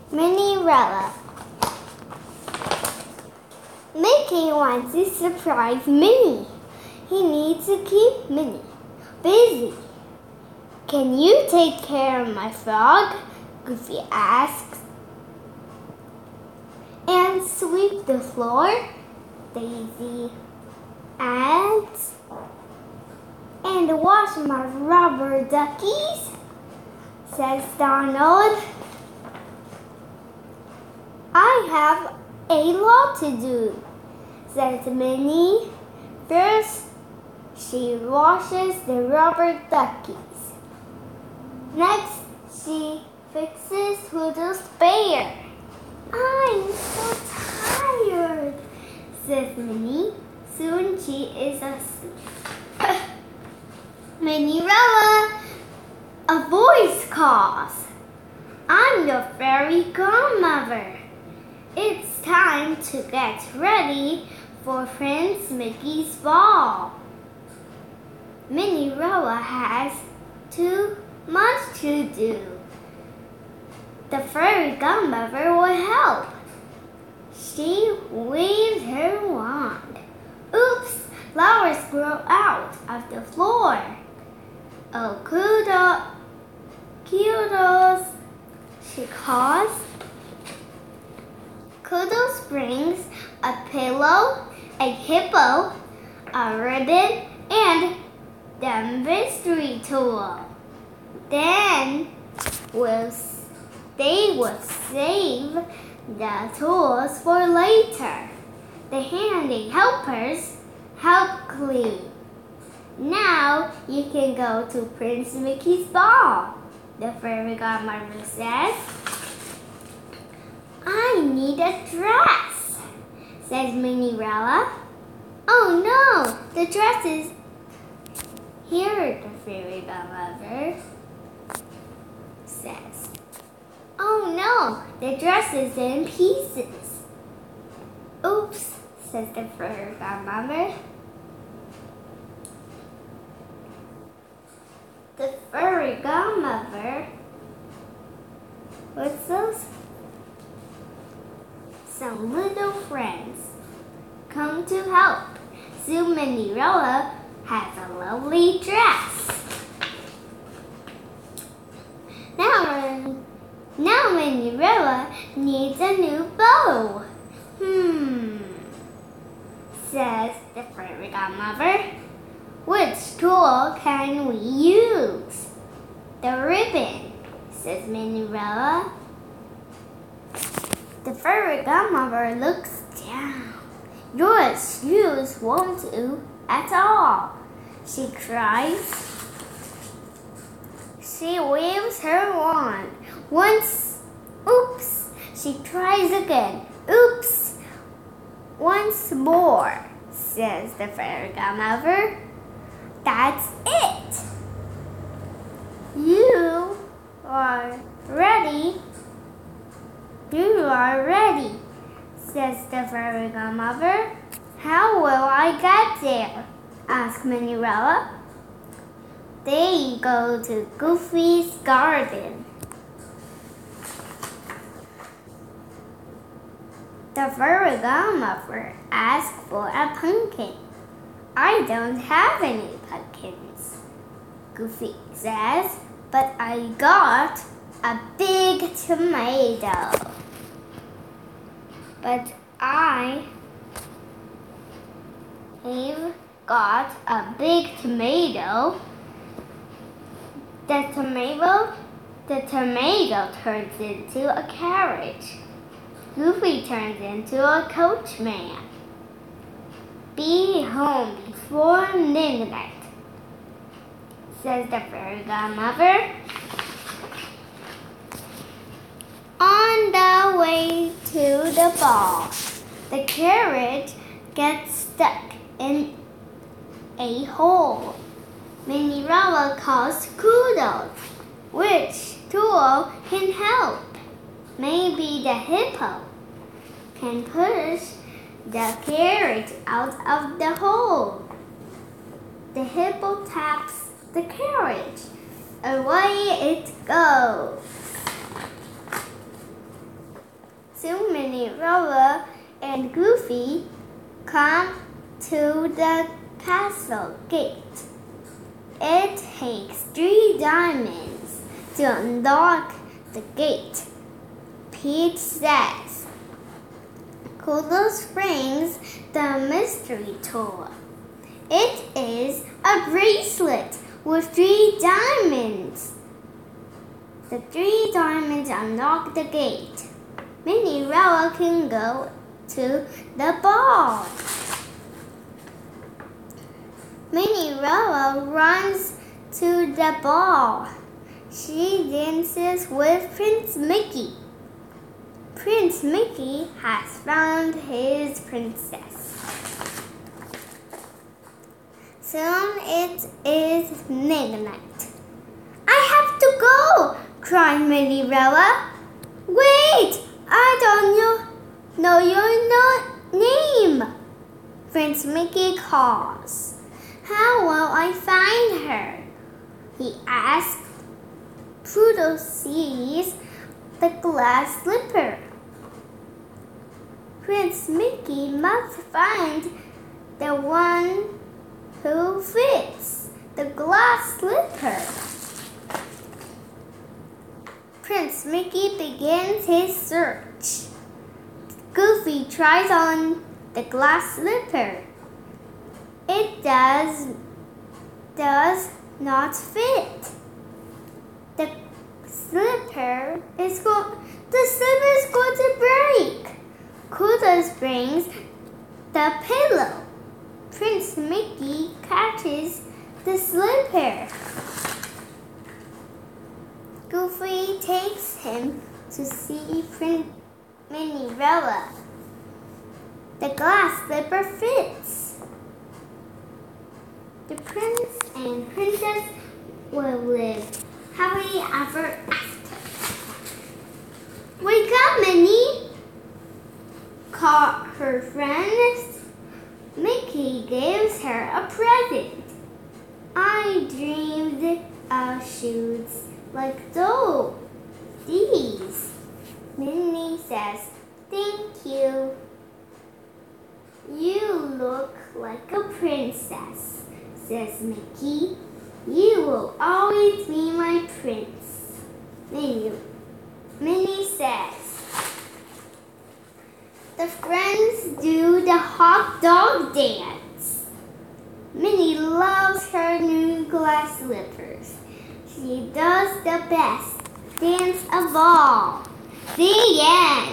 Minnie-Rella. Mickey wants to surprise Minnie. He needs to keep Minnie busy. Can you take care of my frog? Goofy asks. And sweep the floor? Daisy adds. And wash my rubber duckies? Says Donald. I have a lot to do, says Minnie. First, she washes the rubber duckies. Next, she fixes Hoodle's bear. I'm so tired, says Minnie. Soon she is asleep. Minnie-Rella, a voice calls. I'm your fairy godmother. It's time to get ready for Prince Mickey's ball. Minnie-Rella has too much to do. The fairy godmother will help. She waves her wand. Oops! Flowers grow out of the floor. Oh, kudos, she calls. Kudos brings a pillow, a hippo, a ribbon, and the mystery tool. Then they will save the tools for later. The handy helpers help clean. Now you can go to Prince Mickey's ball, the fairy godmother says. I need a dress, says Minnie-Rella. Oh no, the dress is here, the fairy godmother says. Oh no, the dress is in pieces. Oops, says the fairy godmother. The fairy godmother whistles. Some little friends come to help. Soon Minnie-Rella has a lovely dress. Now Minnie-Rella needs a new bow. Says the fairy godmother. Which tool can we use? The ribbon, says Minnie-Rella. The fairy godmother looks down. Your shoes won't do at all, she cries. She waves her wand. Once, oops, she tries again. Oops, once more, says the fairy godmother. That's it. You are ready. You are ready, says the fairy godmother. How will I get there? Asks Minnie-Rella. They go to Goofy's garden. The fairy godmother asks for a pumpkin. I don't have any pumpkins, Goofy says, but I got a big tomato. But I've got a big tomato. The tomato turns into a carriage. Goofy turns into a coachman. Be home before midnight, says the fairy godmother. On the way to the ball, the carriage gets stuck in a hole. Minnie-Rella calls Kudos. Which tool can help? Maybe the hippo can push the carriage out of the hole. The hippo taps the carriage. Away it goes. Soon Minnie, Rolla, and Goofy come to the castle gate. It takes 3 diamonds to unlock the gate. Pete says, Kodos brings the mystery tour. It is a bracelet with 3 diamonds. The 3 diamonds unlock the gate. Minnie Rolla can go to the ball. Minnie Rolla runs to the ball. She dances with Prince Mickey. Prince Mickey has found his princess. Soon it is midnight. I have to go, cried Minnie Rolla. Wait, I don't know your name. Prince Mickey calls. How will I find her? He asked. Pluto sees the glass slipper. Prince Mickey must find the one who fits the glass slipper. Prince Mickey begins his search. Goofy tries on the glass slipper. It does not fit. The slipper is going to break. Kodos brings the pillow. Prince Mickey catches the slipper. Goofy takes him to see Minnie Rolla. The glass slipper fits. The prince and princess will live happily ever after. Wake up, Minnie! Called her friends. Mickey gives her a present. I dreamed of shoes like these. Minnie says, thank you. You look like a princess, says Mickey. You will always be my prince. Minnie says. The friends do the hot dog dance. Minnie loves her new glass slippers. She does the best dance of all. The end.